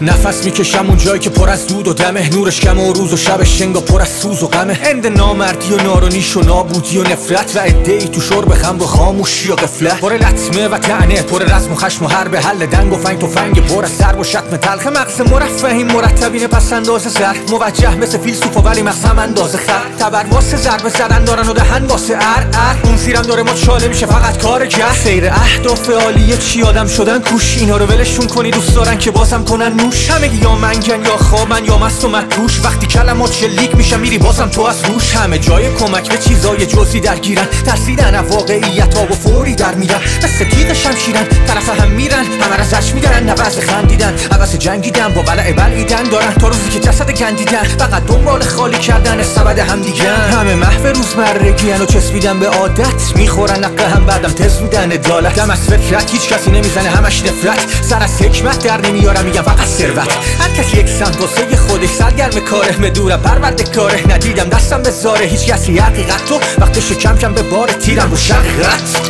نفس میکشم اون جایی که پر از دود و دمه، نورش کم و روز و شبش شنگا پر از سوز و غمه. هند نامردی و نارونیش و نابودی و نفرت و عده‌ای تو شرب خمر و خاموشی و غفلت، پر لطمه و طعنه، پر رزم و خشم و حرب حل دنگ و فنگ تفنگ، پر از ضرب و شتم تلخ. مغز مرفهیم مرتبین پس اندازه زر، موجه مثل فیلسوفا ولی مغز هم اندازه خر. تبر واسه ضربه زدن دارن و دهن واسه اون زیرم داره مچاله میشه فقط کار گه. سیر اهداف عالیه چی آدم شدن کوش، اینا رو ولشون کنی دوست دارن که بازم کنن نوش. همه یا منگن یا خوابن یا مست و مدهوش، وقتی کلمات شلیک میشن میری بازم تو از روش. همه جای کمک به چیزای جزئی درگیرن، ترسیدن واقعیت ها و فوری در میرن، مثل تیغ شمشیرن طرف هم میرن، همه رزش میدن عوض خندیدن، عوض جنگیدن با ولع بلعیدن دارن تا روزی که جسد گندیدن، فقط دنبال خالی کردن سبد هم دیگن. همه محو روزمرگیان و چسبیدن به عادت، میخورن نقه هم بعدم تز میدن عدالت. دم از فطرت هیچ کسی نمیزنه همش نفرت، سر از حکمت در نمیارم میگم فقط ثروت. هر کسی یک سمت واسه خودش سرگرم کاره، مدورم پروردگاره ندیدم دستم به زاره. هیچ کسی حقیقت تو وقتش کم کم به بار تیرم رو شقیقت.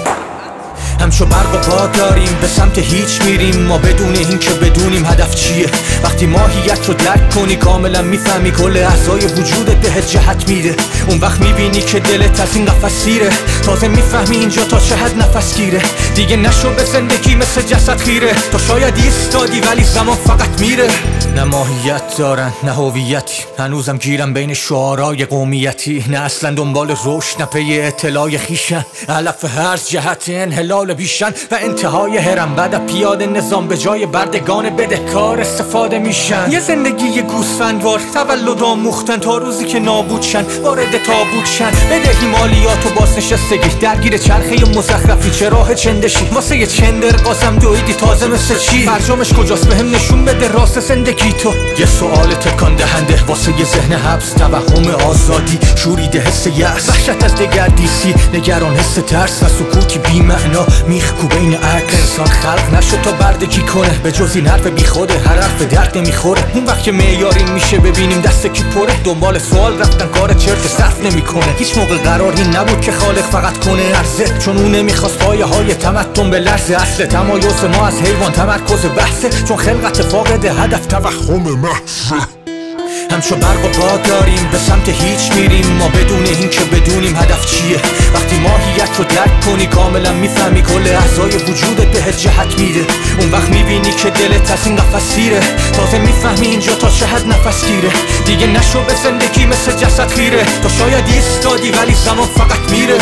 همچو برق و پا داریم به سمت هیچ میریم، ما بدون این که بدونیم هدف چیه. وقتی ماهیت رو درک کنی کاملا میفهمی کل اعضای وجودت به جهت میره. اون وقت میبینی که دلت از این قفس سیره، تازه میفهمی اینجا تا چه حد نفس گیره. دیگه نشو به زندگی مثل جسد خیره، تا شاید ایستادی ولی زمان فقط میره. نه ماهیت دارن نه هویتی، هنوزم گیرم بین شعارای قومیتی. نه اصلا دنبال رشد نه پی اطلاع خیشن، علف هر جهت انحلال بیشن و انتهای هرم. بعد پیاده نظام به جای بردگان بدهکار استفاده میشن. یه زندگی گوسفندوار تولد آموختن تا روزی که نابود شن، وارد تابوت شن. بدهی مالیات و بازنشستگی درگیر چرخه مزخرفی، چه راه چندشی واسه یه چندر قاسم دویدی تازه مثل چی؟ فرجامش کجاست بهم نشون بده راست زندگی تو. یه سوال تکان دهنده واسه یه ذهن حبس، توهم آزادی شوریده حس یأس، وحشت از دگردیسی نگران حس ترس و سکوتی بی معنا میخکو بین عقل. انسان خلق نشد تا بردگی کنه، به جز این حرف بی خوده هر حرف درد نمیخوره. اون وقت که معیاری میشه ببینیم دست کی پره، دنبال سوال رفتن کار چرت صرف نمیکنه. هیچ موقع قراری نبود که خالق فقط کنه عرضه، چون اون نمیخواست پایه های تمدن به لرزه. اصل تمایز ما از حیوان تمرکز بحثه، چون خلقت فاقد هدف توهم محضه. همچو برق و پا داریم به سمت هیچ میریم، ما بدون این که بدونیم هدف چیه. وقتی ماهیت رو درک کنی کاملا میفهمی کل اعضای وجودت به جهت میره. اون وقت میبینی که دلت از این قفس سیره، تازه میفهمی اینجا تا چه حد نفس گیره. دیگه نشو به زندگی مثل جسد خیره، تا شاید ایستادی ولی زمان فقط میره.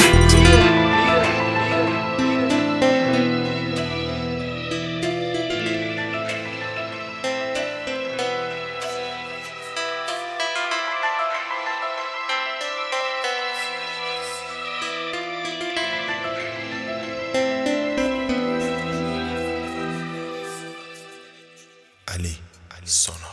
علی سونا.